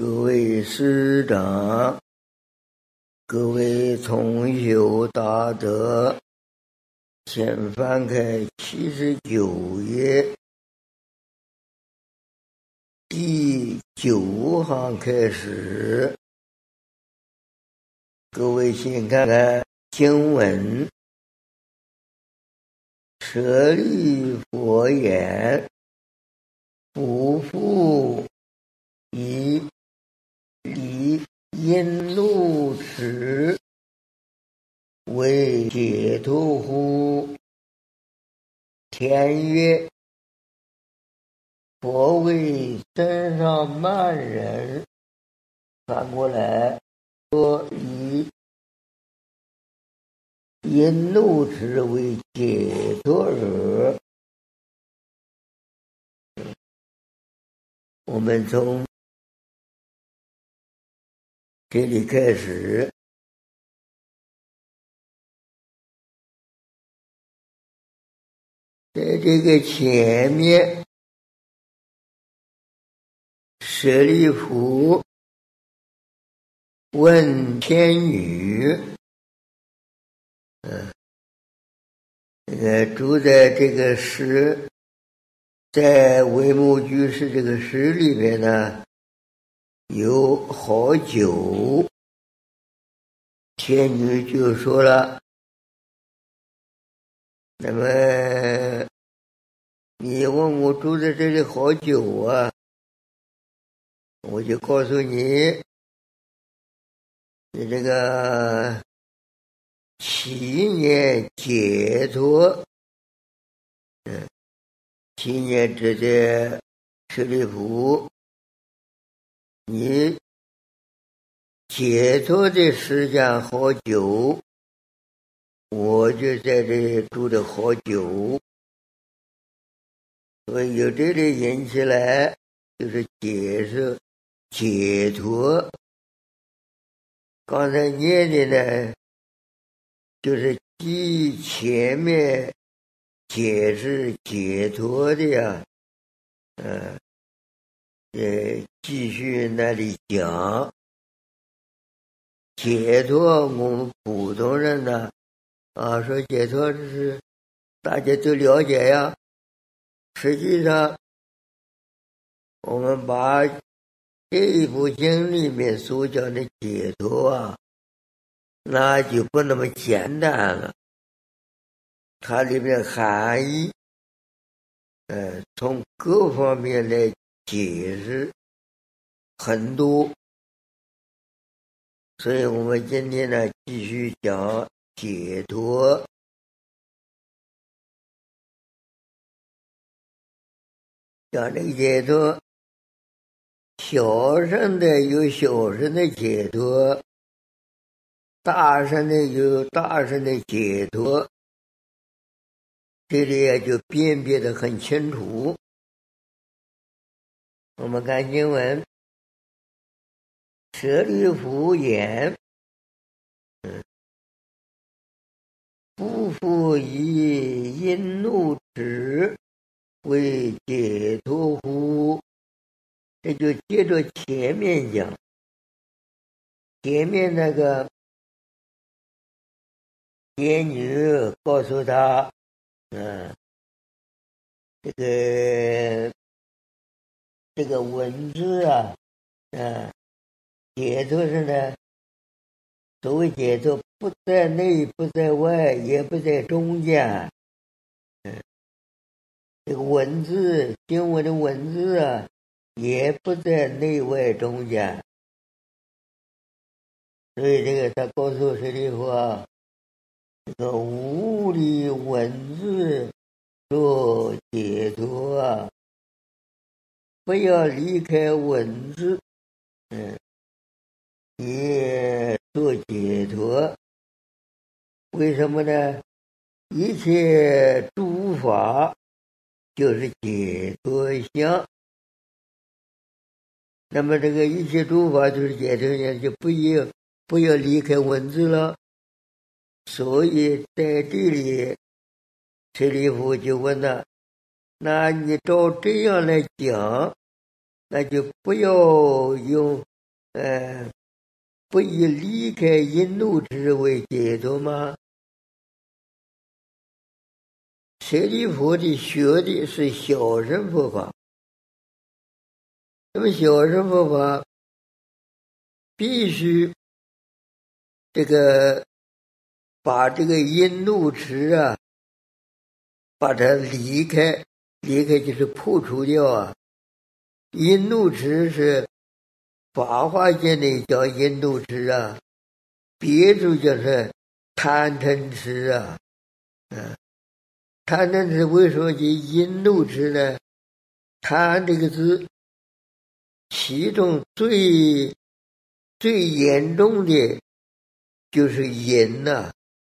各位师长，各位同修大德，请翻开79页第9行开始。各位先看看经文：舍利佛言，不复以离因路持为解脱乎？天曰：佛为身上慢人。反过来说，以因路持为解脱者。我们从这里开始，在这个前面，舍利弗问天女，住在这个诗，在维摩居士这个诗里面呢，有好久。天女就说了，那么你问我住在这里好久啊，我就告诉你，你这个7年解脱，7年之间，舍利弗，你解脱的时间好久，我就在这里住了好久，所以由这里引起来就是解释解脱。刚才念的呢，就是继前面解释解脱的呀，继续那里讲解脱。我们普通人呢，说解脱是大家都了解呀。实际上，我们把这一部经里面所讲的解脱那就不那么简单了。它里面含义，从各方面来解释很多。所以我们今天呢，继续讲解脱。讲这个解脱，小乘的有小乘的解脱，大乘的有大乘的解脱，这里也就辨别得很清楚。我们看经文，舍利弗言，不复以因路持为解脱乎？这就接着前面讲，前面那个天女告诉他，这个文字解脱是呢，所谓解脱不在内不在外也不在中间。这个文字经文的文字也不在内外中间。所以这个他告诉舍利弗，这个无理文字做解脱，不要离开文字，也做解脱。为什么呢？一切诸法就是解脱相。那么这个一切诸法就是解脱相，就不要离开文字了。所以在这里，舍利弗就问了，那你照这样来讲，那就不要用不以离开引怒之为解脱吗？舍利弗的学的是小乘佛法，那么小乘佛法必须把这个引怒执啊，把它离开就是破除掉啊。引怒执是法华经里叫引怒执啊，别处就是贪嗔痴啊。贪嗔痴为什么叫引怒执呢？贪这个字，其中最严重的就是淫呐。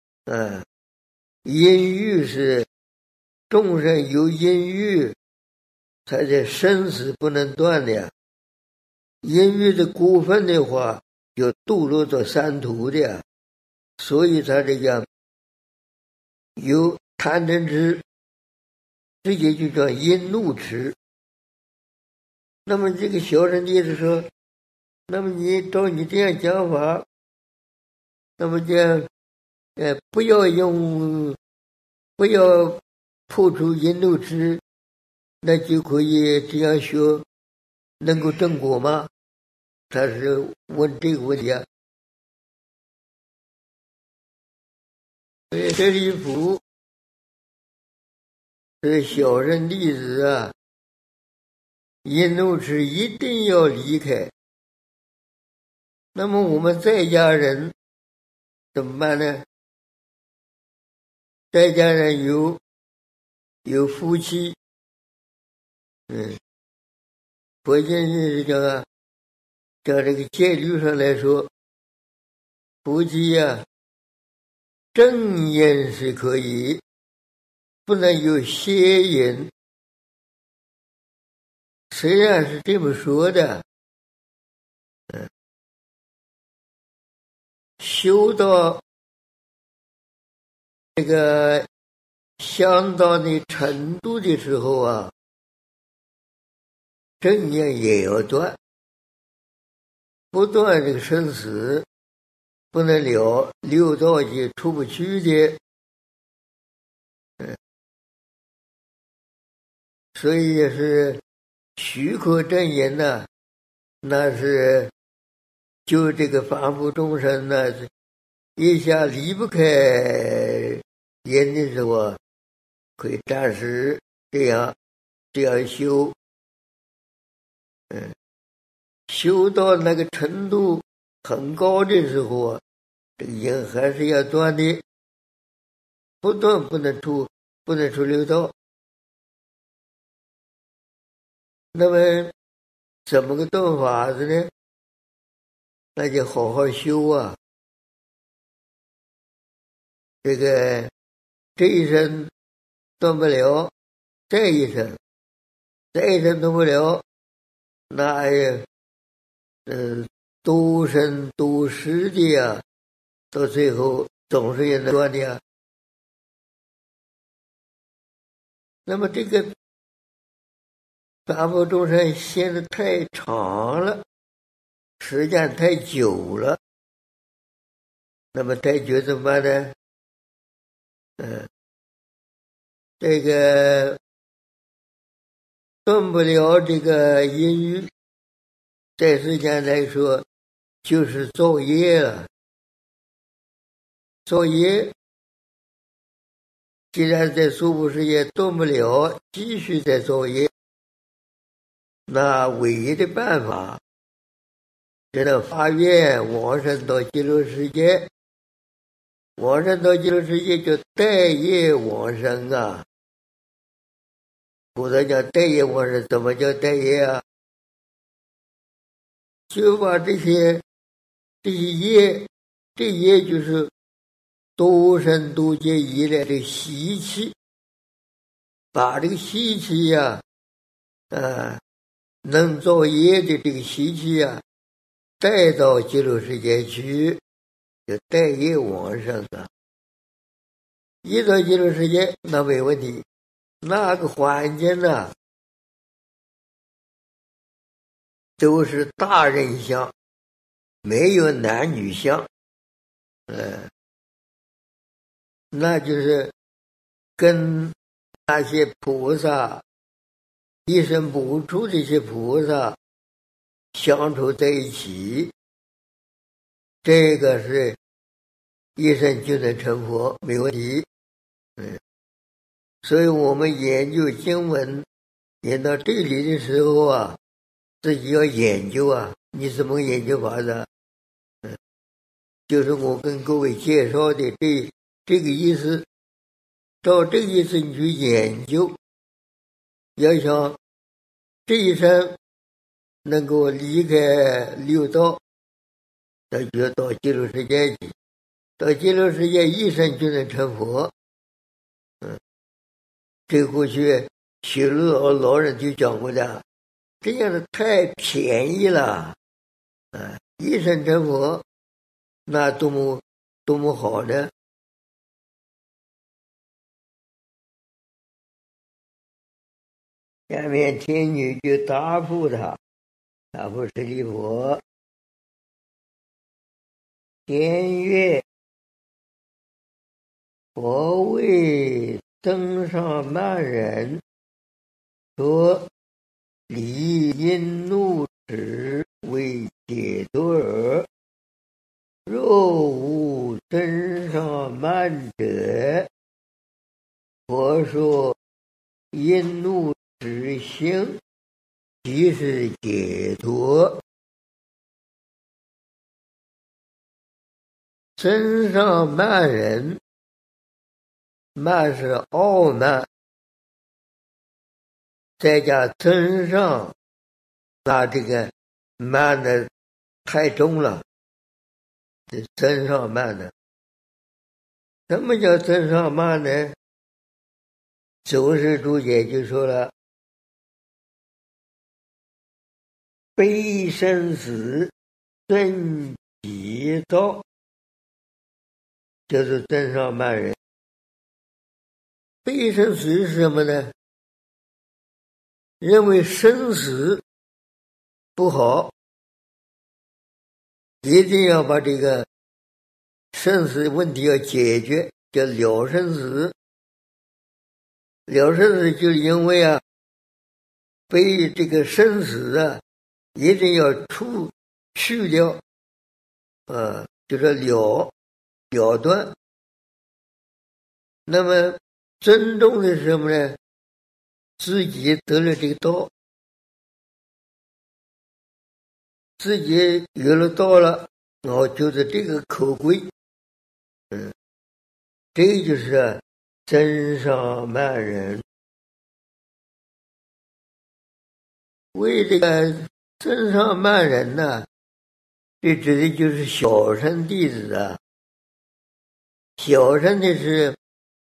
淫欲是众生有淫欲，才是生死不能断的。淫欲的过分的话，就堕落到三途的，所以他这个有贪嗔痴，这也就叫淫怒痴。那么这个小乘弟子说，那么你照你这样讲法，那么这样不要破除淫怒痴，那就可以这样学，能够正果吗？他是问这个问题啊。所以舍利弗是小乘弟子啊，淫怒痴一定要离开。那么我们在家人怎么办呢？在家人有夫妻，佛经是讲这个戒律上来说，夫妻啊，正淫是可以，不能有邪淫。虽然是这么说的，修到这个相当的程度的时候啊，正淫也要断，不断这个生死不能了，六道也出不去的。所以也是许可正淫呢，那是就这个凡夫众生呢，一下离不开淫的时候，可以暂时这样修。修到那个程度很高的时候，这个淫还是要断的，不断不能出六道。那么怎么个断法子呢？那就好好修啊。这一生断不了，再一生断不了，那也多生多世的呀，到最后总是也能断的呀。那么这个凡夫众生现在太长了，时间太久了，那么太久怎么办呢？这个断不了这个淫欲，在世间来说就是造业了。造业既然在娑婆世界断不了，继续在造业，那唯一的办法只能发愿往生到极乐世界。往生到极乐世界就带业往生啊。古德讲带业往生，怎么叫带业啊？就把这些业，这业就是多生多劫以来的习气，把这个习气呀，能造业的这个习气呀，带到极乐世界去，就带业往生啊。一到极乐世界，那没问题，那个环境呢，都是大人相， 没有男女相，那就是跟那些菩萨一生不住这些菩萨相处在一起，这个是一生就能成佛，没问题。所以我们研究经文研到这里的时候啊，自己要研究啊。你怎么研究法子？就是我跟各位介绍的这个意思，照这个意思你去研究，要想这一生能够离开六道，那就要到极乐世界去，到极乐世界一生就能成佛。这过去许多老人就讲过的，这样的太便宜了，一生成佛，那多么好呢？下面天女就答复他，答复舍利弗，天曰：佛为增上慢人，说离因怒耻为解脱耳。若无增上慢者，佛说因怒耻行，即是解脱。增上慢人，慢是傲慢，再加增上，那这个慢的太重了，这增上慢的。什么叫增上慢呢？祖师注解就说了，悲生死顿己道，就是增上慢人。悲生死是什么呢？认为生死不好，一定要把这个生死问题要解决，叫了生死。了生死就因为啊，被这个生死啊，一定要去掉，就是了断。那么尊重的是什么呢？自己得了这个道，自己有了道了，然后就是这个口规，这就是增上慢人。为这个增上慢人呢，这指的就是小乘弟子啊。小乘的是，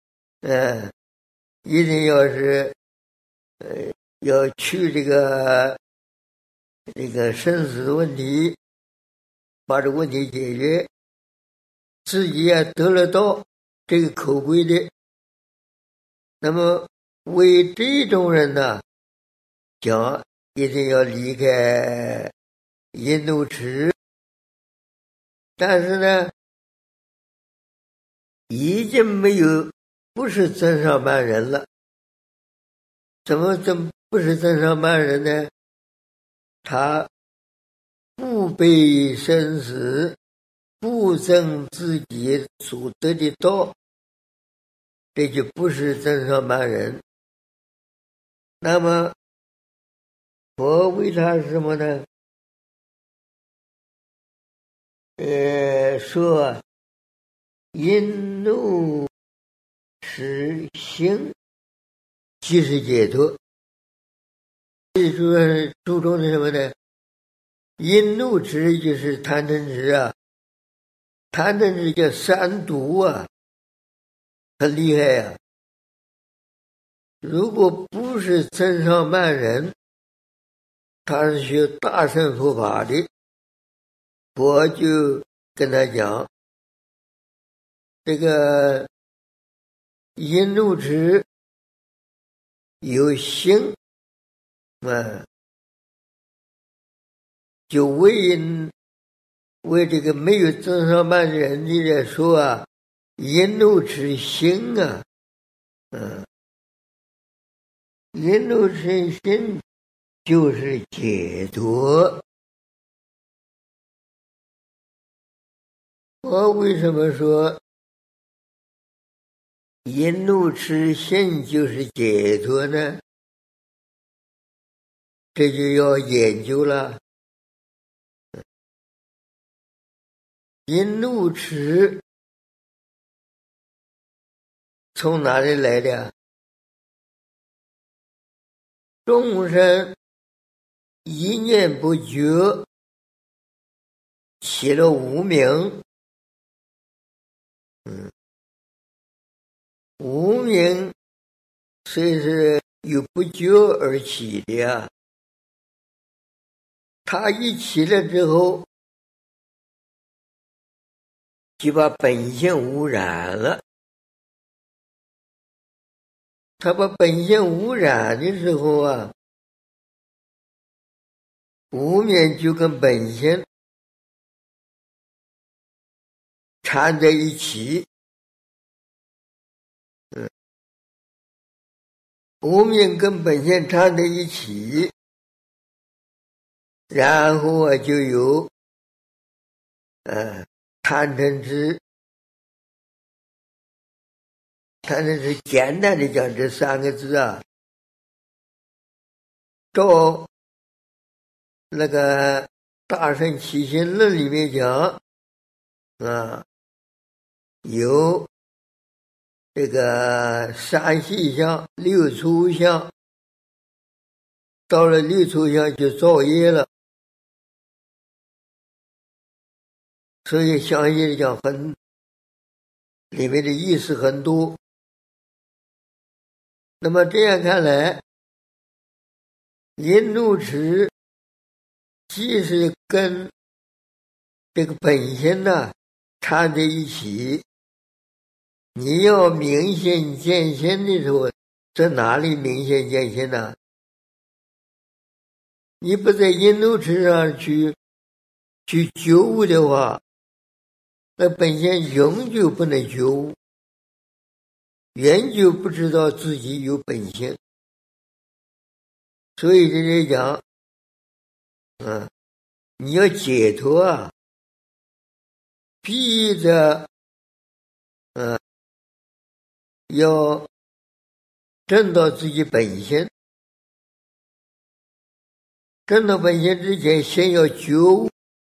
一定要是，要去这个生死问题，把这个问题解决，自己也得了道，这个口规的。那么为这种人呢，讲一定要离开因怒耻，但是呢，已经不是增上慢人了。怎么不是增上慢人呢？他不悲生死，不增自己所得的道，这就不是增上慢人。那么佛为他是什么呢？说因怒耻行，即是解脱。这注重的什么呢？因怒耻就是贪嗔痴啊，贪嗔痴叫三毒啊，很厉害呀。如果不是增上慢人，他是学大乘佛法的，我就跟他讲，这个因怒耻有行，就为为这个没有增上慢的人你来说啊，引怒之心啊，引怒之心就是解脱。我为什么说引怒之心就是解脱呢？这就要研究了。引怒之从哪里来的？众生一念不觉，起了无明。无明虽是由不觉而起的啊，它一起了之后，就把本性污染了。他把本性污染的时候啊，无明就跟本性缠在一起。无明跟本性缠在一起，然后啊就有贪嗔痴。贪嗔痴简单的讲这三个字啊，照那个大乘起心论里面讲啊，有这个三细相、六粗相，到了六粗相就造业了。所以详细的讲里面的意思很多。那么这样看来，引怒痴既是跟这个本性呢缠在一起，你要明显见性的时候，在哪里明显见性呢？你不在引怒痴上去觉悟的话，那本性永久不能觉悟，永久不知道自己有本性。所以这里讲你要解脱啊，逼着要证到自己本性。证到本性之前，先要觉悟，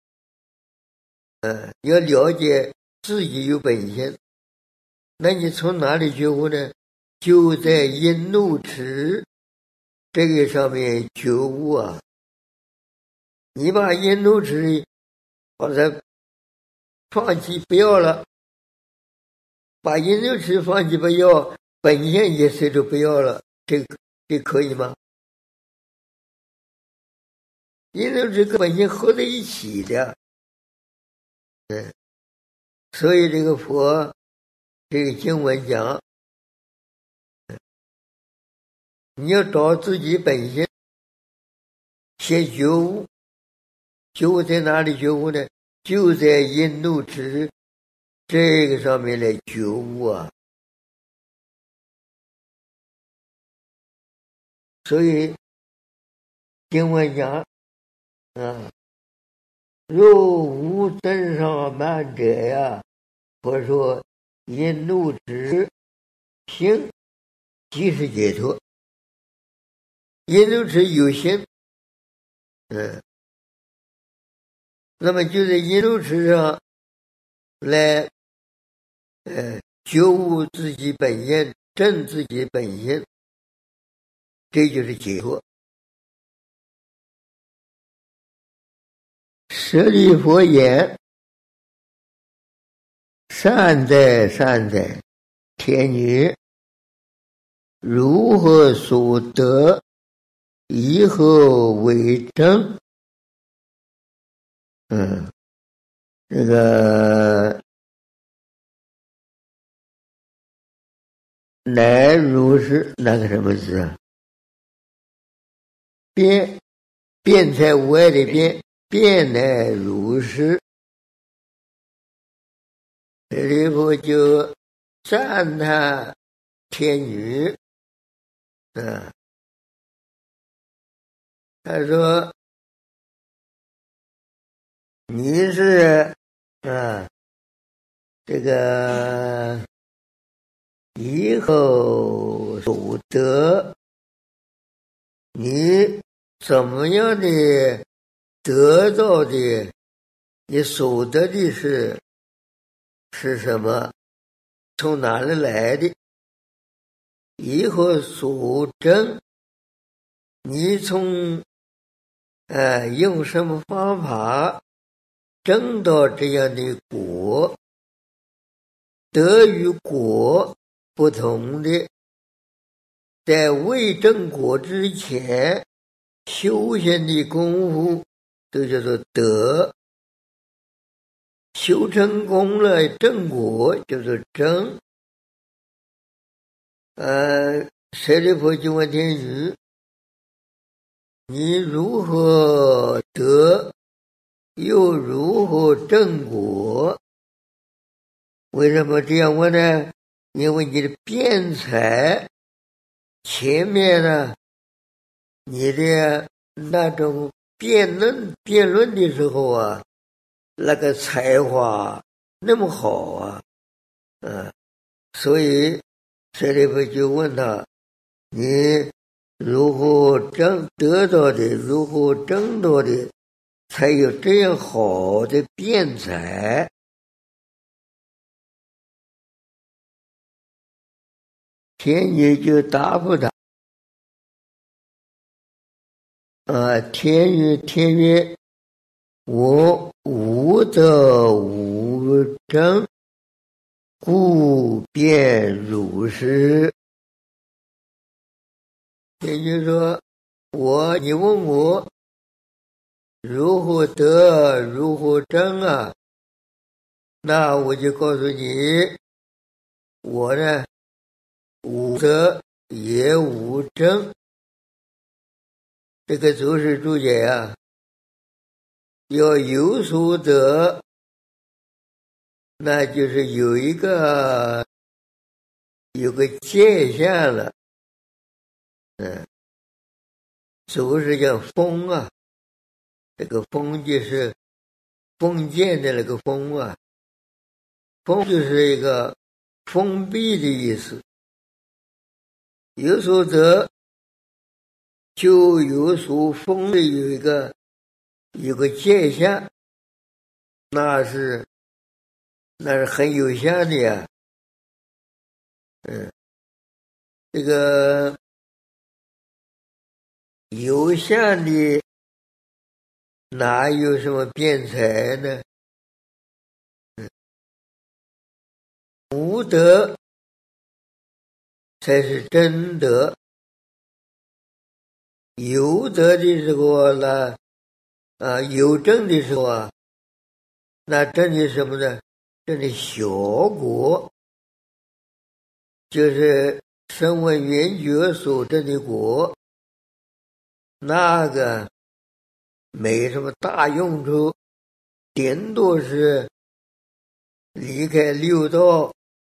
要了解自己有本性。那你从哪里觉悟呢？就在引怒痴这个上面觉悟啊。你把引怒痴把它放弃不要了，把引怒痴放弃不要，本性也随着不要了，这可以吗？引怒痴跟本性合在一起的。所以这个佛这个经文讲，你要找自己本性，先觉悟。觉悟在哪里觉悟呢？就在引怒痴这个上面来觉悟啊。所以经文讲若无增上慢者呀，佛说引怒痴心即是解脱。引怒痴有心，那么就在引怒痴上来觉悟自己本性，证自己本性，这就是解脱。舍利佛言：善哉善哉，天女，如何所得？以何为证？这个乃如是，那个什么字啊？辩才无碍的辩，辩乃如是。 舍利弗就赞叹天女，他说你是这个以后所得，你怎么样的得到的，你所得的是什么？从哪里来的？以后所证，你从用什么方法证到这样的果？得与果不同的，在未证果之前修行的功夫都叫做得，修成功了正果叫做正。舍利弗就问天女，你如何得，又如何正果？为什么这样问呢？因为你的辩才前面呢，你的那种辩论的时候啊，那个才华那么好啊，所以舍利弗就问他，你如何得到的，如何争到的，才有这样好的辩才？天女就答复他，天曰，我无德无争，故便如是。天女说，你问我如何得，如何争啊？那我就告诉你，我呢，无德也无争。这个注释注解啊，要有所得，那就是有个界限了。注释叫封啊，这个封就是封建的那个封啊，封就是一个封闭的意思。有所得就有所封的有个界限，那是很有限的呀。这个有限的哪有什么辩才呢？无德才是真德，有德的时候呢，有证的时候啊，那证的什么呢？证的小果，就是声闻缘觉所证的果，那个没什么大用处，顶多是离开六道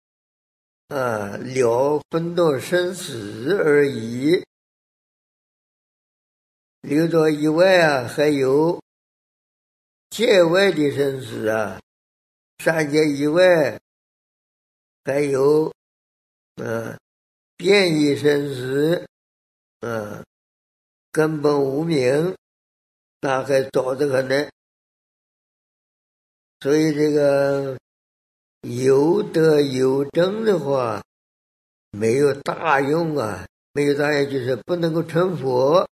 了分道生死而已。六道以外啊，还有界外的生死啊，三界以外还有变异生死，根本无明，那还早得很呢。所以这个有德有争的话，没有大用啊，没有大用就是不能够成佛，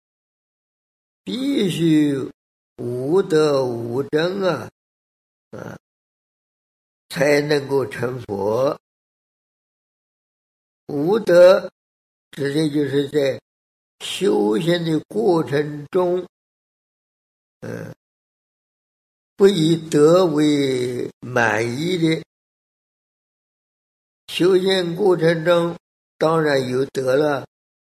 必须无德无争啊，才能够成佛。无德指的就是在修行的过程中，不以德为满意的。修行过程中当然有德了，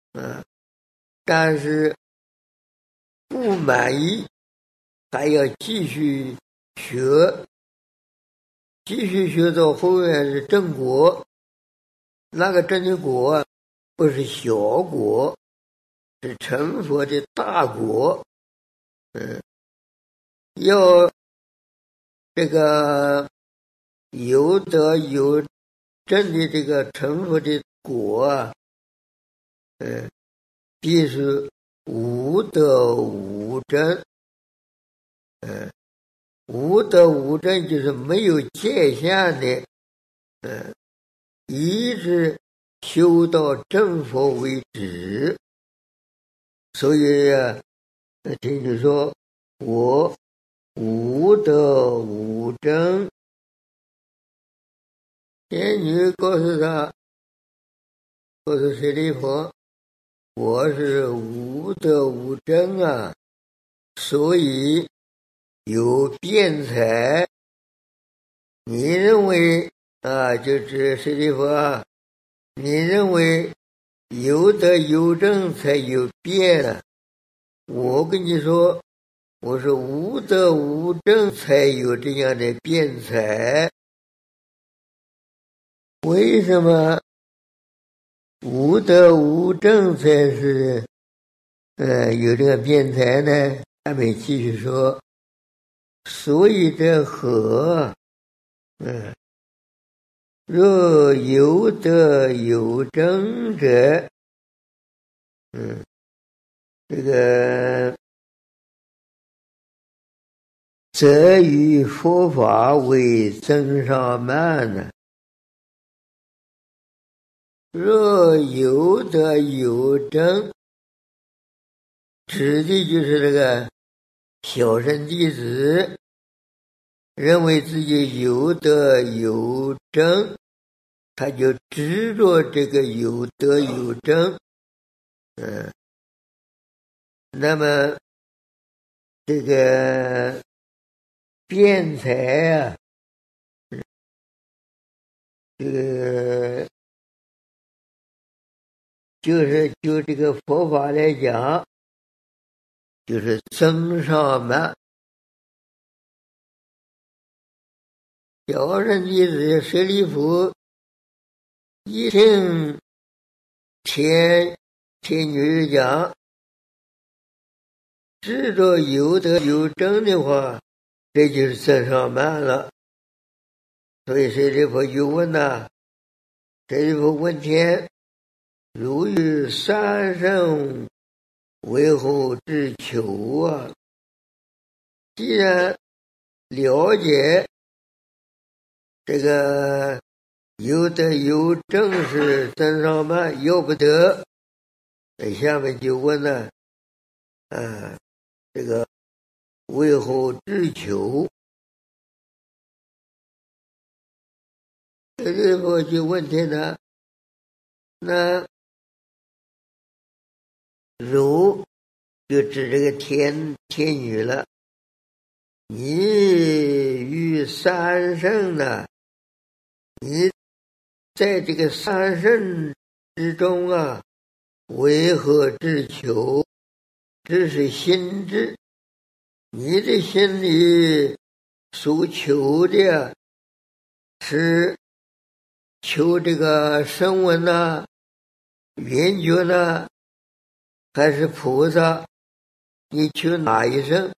但是不满意，还要继续学， 继续学到后面是正果，那个真的果啊，不是小果，是成佛的大果。要这个有德有正的这个成佛的果啊，必须无德无正。无德无正就是没有界限的，一直修到正佛为止。所以啊，听你说我无德无正，天女告诉他，告诉舍利弗，我是无德无正啊，所以有辩才。你认为啊，就是舍利弗啊，你认为有德有正才有辩啊？我跟你说，我是无德无正才有这样的辩才。为什么无德无正才是有这个辩才呢？下面继续说，所以这何若有德有正者，这个则于佛法为增上慢呢。若有德有正，指的就是这个小乘弟子认为自己有德有正，他就执着这个有德有正。那么这个辩才啊，这个就这个佛法来讲，就是增上慢。小乘弟子舍利弗一听天女讲，执着有德有正的话，这就是增上慢了。所以舍利弗就问呐，舍利弗问天，如遇三圣，为何之求啊？既然了解这个有德有正是增上慢，要不得，下面就问了，这个为何之求？舍利弗就问天呢，那如就指这个天女了，你与三圣呢？你在这个三圣之中啊，为何之求？这是心智，你的心里所求的是求这个声闻呢、缘觉呢，还是菩萨？你求哪一圣？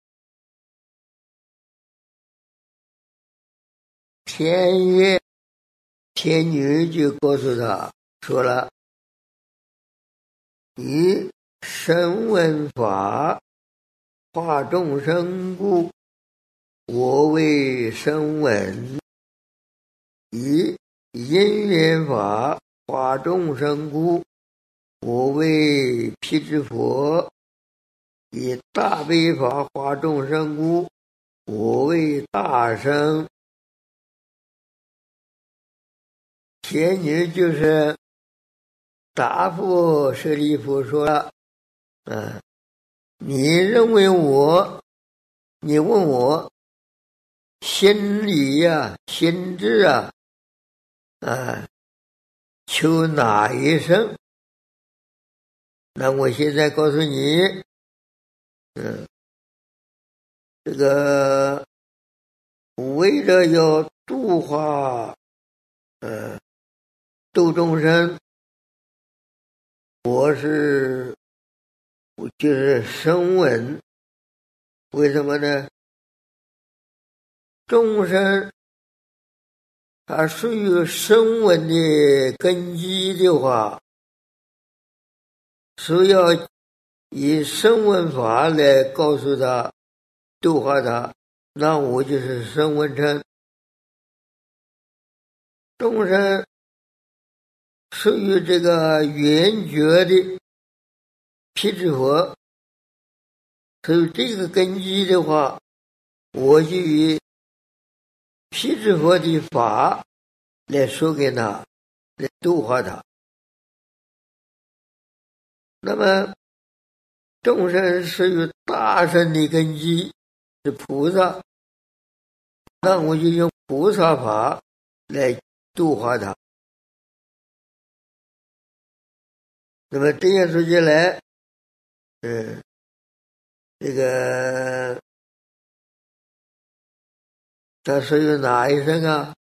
天女就告诉他说了，以声闻法化众生故，我为声闻；以因缘法化众生故，我为辟支佛；以大悲法化众生故，我为大圣。天女就是答复舍利弗说了，你认为你问我心里呀、心智啊，求哪一生？那我现在告诉你，这个为了要度化度众生，就是声闻。为什么呢？众生它属于声闻的根基的话，所以要以声闻法来告诉他度化他，那我就是声闻乘。众生属于这个圆觉的辟支佛，所以这个根基的话，我就以辟支佛的法来说给他，来度化他。那么众生属于大乘的根基是菩萨，那我就用菩萨法来度化他。那么这样说起来，这个他属于哪一生啊？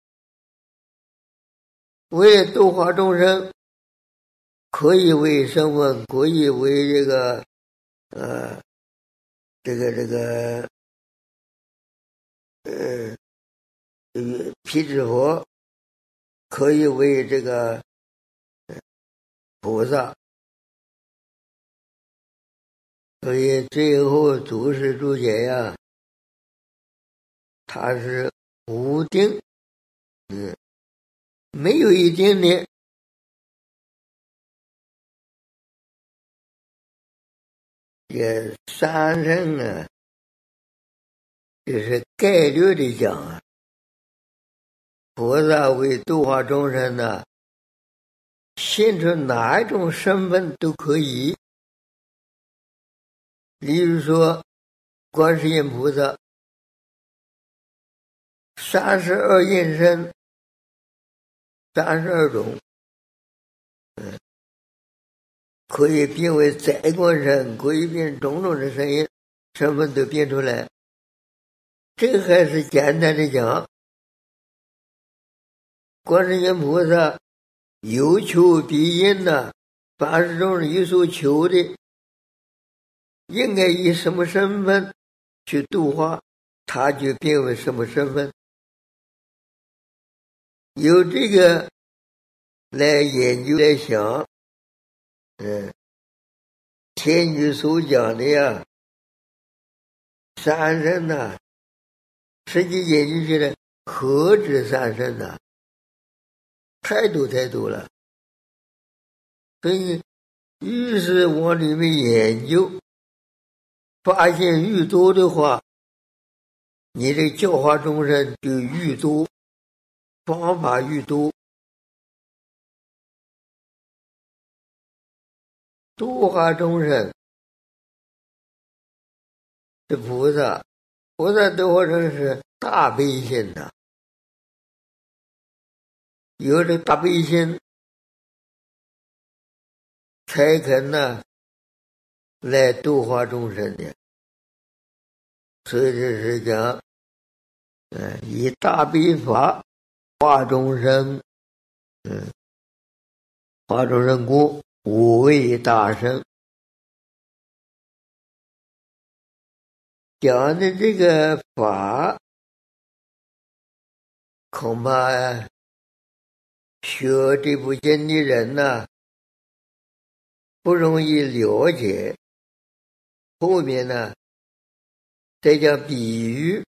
为度化众生，可以为声闻，可以为这个辟支佛，可以为这个菩萨。所以最后祖师注解呀，它是无定，没有一定的。这三圣啊，就是概率的讲啊，菩萨为度化众生呢，现出哪一种身份都可以。例如说观世音菩萨32应身，32种，可以变为宰官身，可以变种种的身份都变出来。这个还是简单的讲，观世音菩萨有求必应呢，凡是众人有所求的，应该以什么身份去度化，他就变为什么身份。有这个来研究来想，天主所讲的呀，三圣呐，实际研究起来何止三圣呐，太多了。所以越是往里面研究，发现愈多的话，你这教化众生就愈多，方法愈多。度化众生是菩萨，菩萨度化众生是大悲心的，有这大悲心，才肯来度化众生的。所以这是讲，以大悲法化众生，化众生故无畏大圣。讲的这个法，恐怕学这部经的人呢，不容易了解。后面呢，再讲比喻。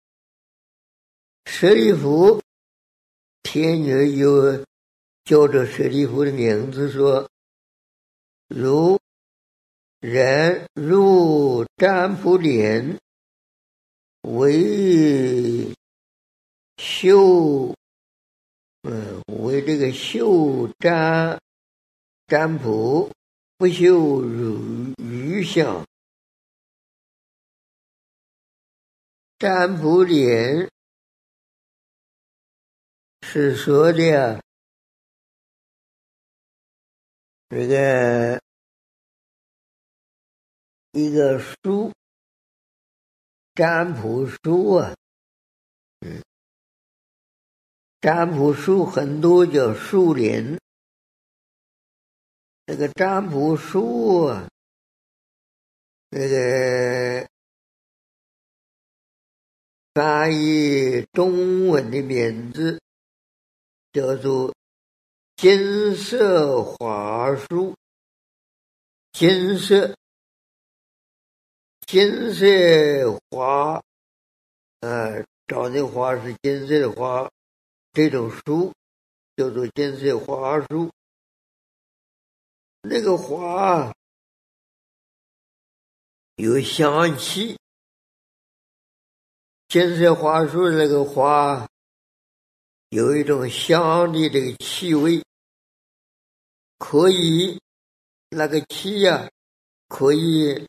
舍利弗，天女有叫着舍利弗的名字说，如人入占卜莲，为这个修占卜，不修余相。占卜莲是说的这个一个书，占卜书啊， 占卜术很多叫术林，这个占卜术啊，这个翻译中文的名字叫做金色花术。金色花，长的花是金色的花，这种树叫做金色花树。那个花有香气，金色花树那个花有一种香的这个气味，可以那个气呀，可以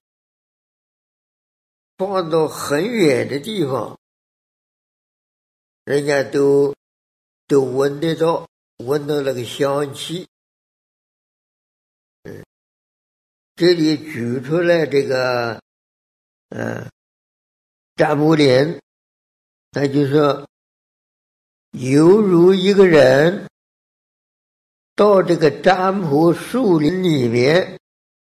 放到很远的地方，人家都闻得到，闻到那个香气。这里举出来这个占卜林，那就说犹如一个人到这个占卜树林里面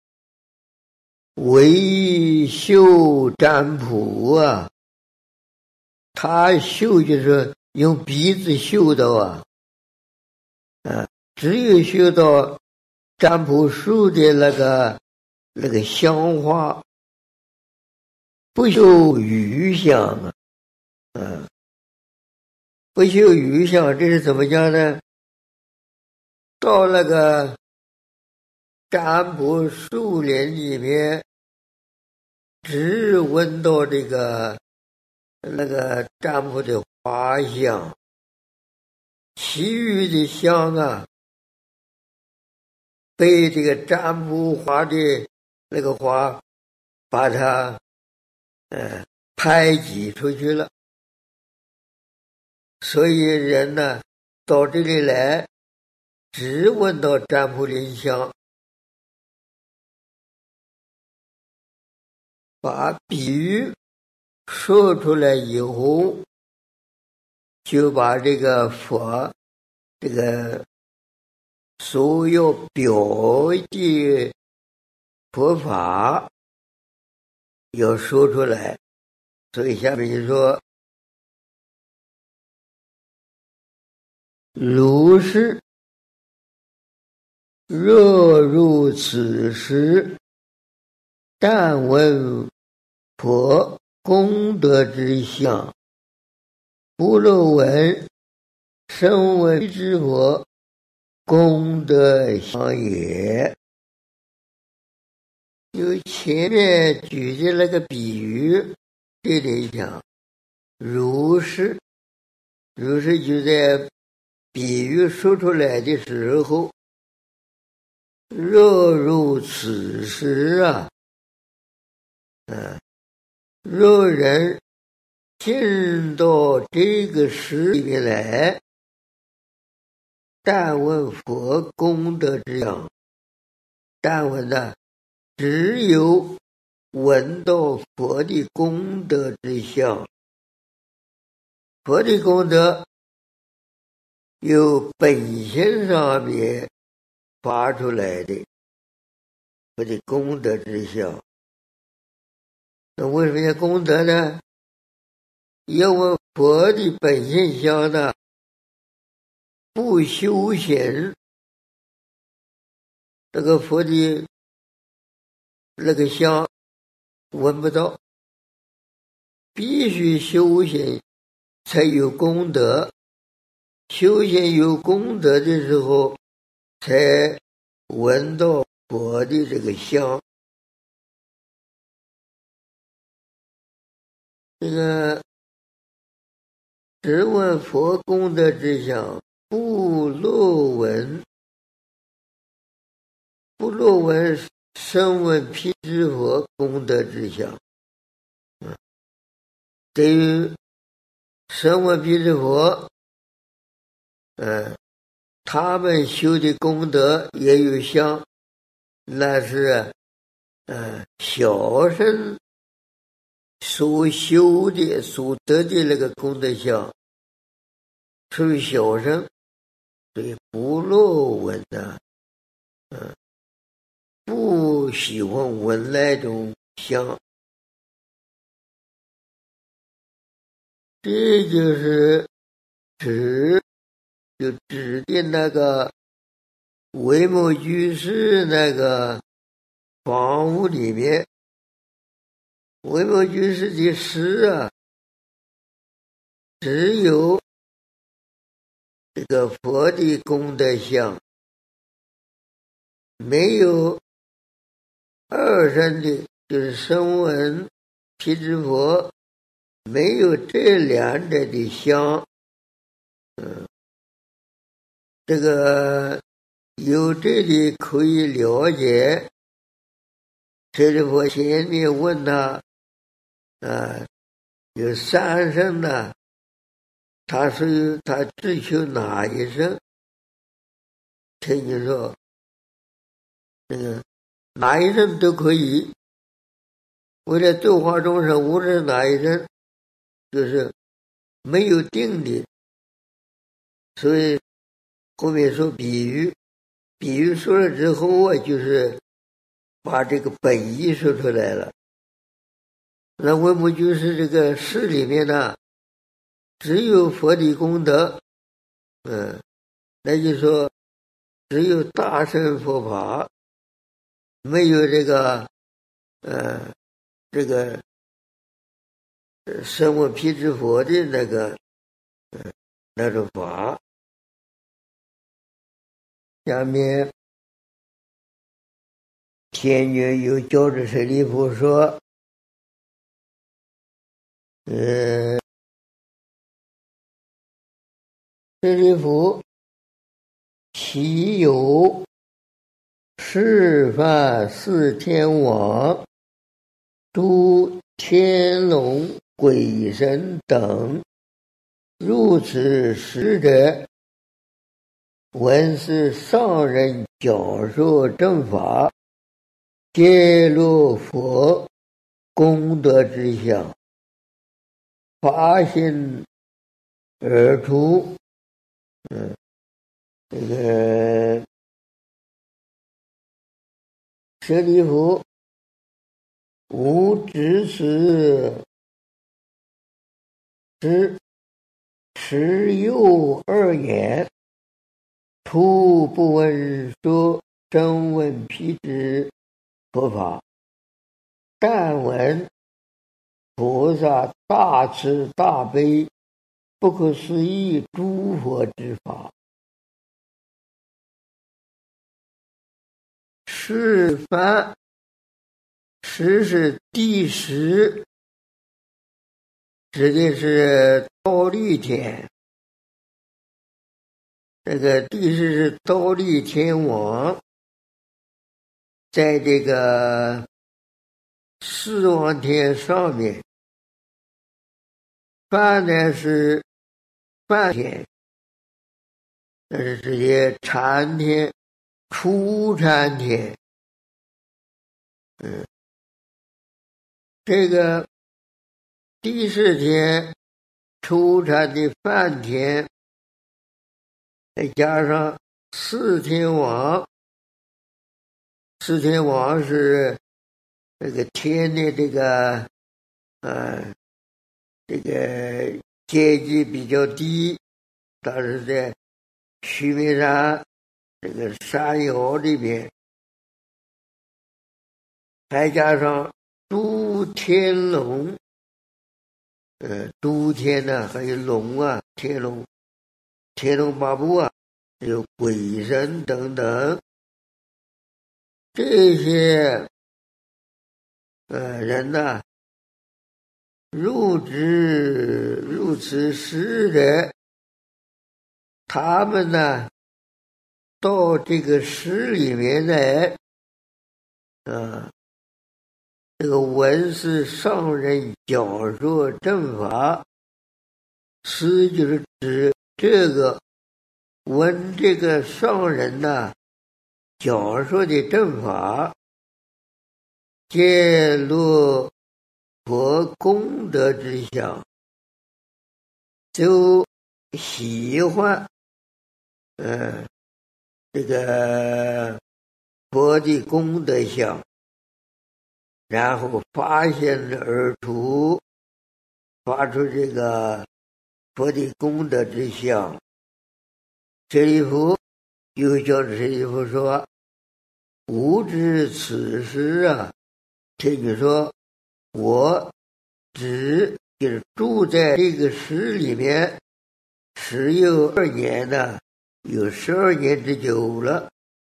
维修占卜啊，他修就是用鼻子嗅到只有嗅到占卜树的那个香花，不嗅余香不嗅余香，这是怎么讲呢？到那个占卜树林里面，只闻到这个那个占卜的花香，其余的香被这个占卜花的那个花把它排挤出去了。所以人到这里来，只闻到占卜林香，把比喻说出来以后，就把这个佛这个所有表的佛法要说出来。所以下面就说，如是若入此时，但闻佛功德之相，不若闻声闻之佛功德相也。有前面举的那个比喻，这里讲如是就在比喻说出来的时候，若入此时若人进到这个时里面来，但闻佛功德之相，但闻只有闻到佛的功德之相。佛的功德由本性上面发出来的，佛的功德之相。那为什么要功德呢？要问佛的本性相不修行，这个佛的那个香闻不到，必须修行才有功德。修行有功德的时候，才闻到佛的这个香。这个只闻佛功德之相，不若闻声闻辟支佛功德之相。对于声闻辟支佛，他们修的功德也有相，那是小乘所修的、所得的那个功德相，属于小乘，所以不乐闻的，不喜欢闻那种香。这就是指的那个维摩居士那个房屋里面，维摩居士的诗啊，只有这个佛的功德相，没有二乘的，就是声闻、辟支佛，没有这两者的相。这个有这里可以了解。这里我前面问他，有三圣呢，他追求哪一圣？听你说，哪一圣都可以。为了度化众生，无论哪一圣，就是没有定的。所以后面说比喻说了之后啊，就是把这个本意说出来了。那为什么就是这个诗里面呢，只有佛的功德，那就说只有大乘佛法，没有这个声闻辟支佛的那种法。下面天女有教主舍利弗说，舍利弗，其有释梵四天王、诸天龙鬼神等，如此时者，闻是上人教授正法，揭露佛功德之相，发心而出。这个舍利弗，吾只持有二言，初不闻说声闻辟支佛法，但闻菩萨大慈大悲不可思议诸佛之法。十梵，十是第十，指的是忉利天。这个第十是忉利天王，在这个四王天上面。梵呢是梵天，那是直接禅天、初禅天。这个第四天初禅的梵天，再加上四天王，四天王是这个天的这个阶级比较低，但是在须弥山这个山腰里边，再加上诸天龙，诸天呢，还有龙啊，天龙八部啊，还有鬼神等等，这些人呢，入此时者，他们呢到这个诗里面来，这个闻是上人教授正法，诗就是指这个闻这个上人呢教授的正法，揭露佛功德之相，就喜欢这个佛的功德相，然后发现而出，发出这个佛的功德之相。舍利弗又叫舍利弗说：“吾知此时啊，听你说，我只就是住在这个室里面12年呢，有12年之久了。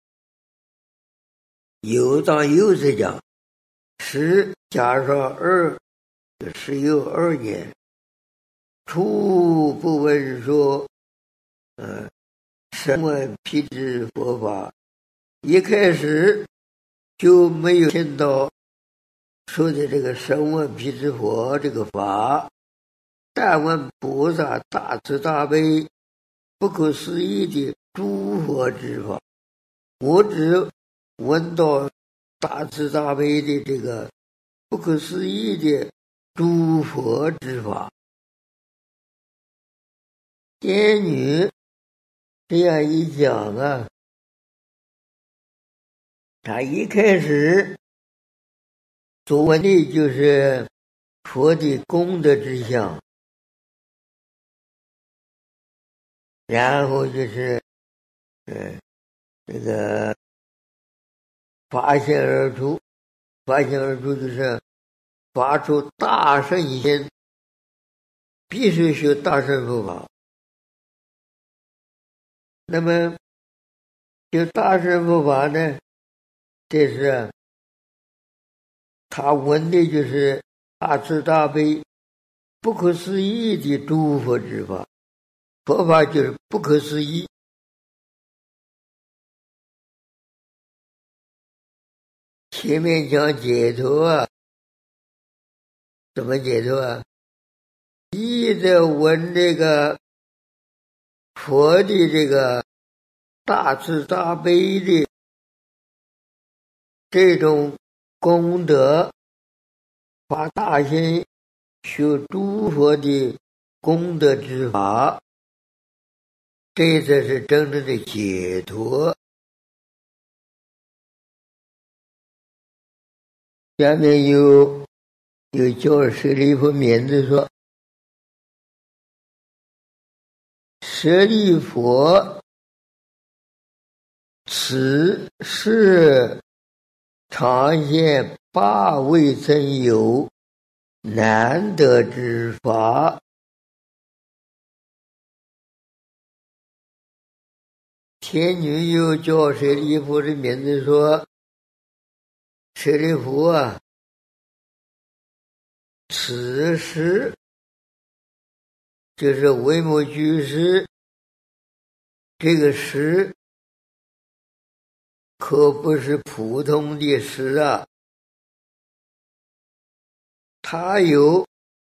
有当有字讲，10加上2，就12年。初不闻说，声闻辟支佛法，一开始就没有听到说的这个声闻辟支佛这个法。但闻菩萨大慈大悲、不可思议的诸佛之法，我只闻到大慈大悲的这个不可思议的诸佛之法。仙女这样一讲啊，他一开始所闻的就是佛的功德之相，然后就是这个发现而出，就是发出大圣心，必须修大乘佛法。那么修大乘佛法呢，这是他闻的就是大慈大悲、不可思议的诸佛之法。佛法就是不可思议。前面讲解脱啊，怎么解脱啊？一直闻这个佛的这个大慈大悲的这种功德，发大心修诸佛的功德之法，这才是真正的解脱。下面有叫舍利弗名字说：舍利弗，此是常现8未曾有难得之法。天女又叫舍利弗的名字说：舍利弗啊，此时就是维摩居士，这个时可不是普通的时啊，他有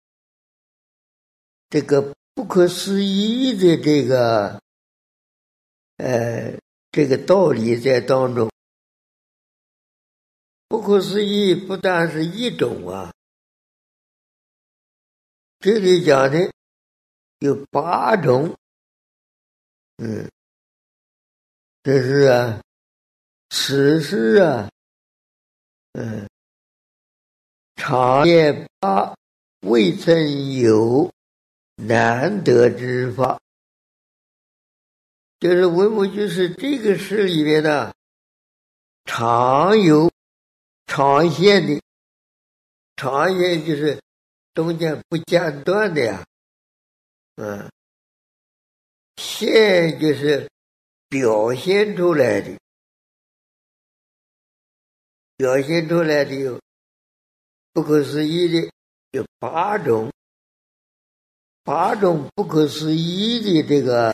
这个不可思议的这个道理在当中。不可思议不但是一种啊，这里讲的有8种。这是啊，此事啊，常见8未曾有难得之法。就是维摩居士这个诗里面呢，常有常现的，常现就是中间不间断的呀，现就是表现出来的，有不可思议的，有8种，8种不可思议的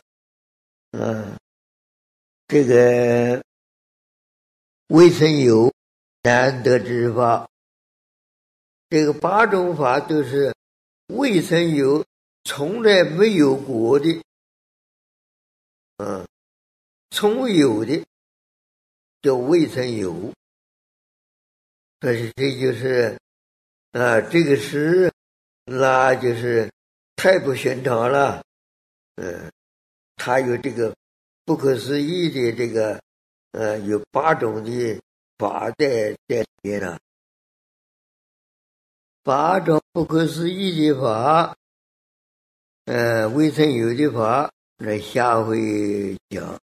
这个未曾有难得之法。这个8种法都是未曾有，从来没有过的，从未有的叫未曾有。这就是这个事那就是太不寻常了。它有这个不可思议的这个有8种的法在里面了。8种不可思议的法，未曾有的法，那下回讲。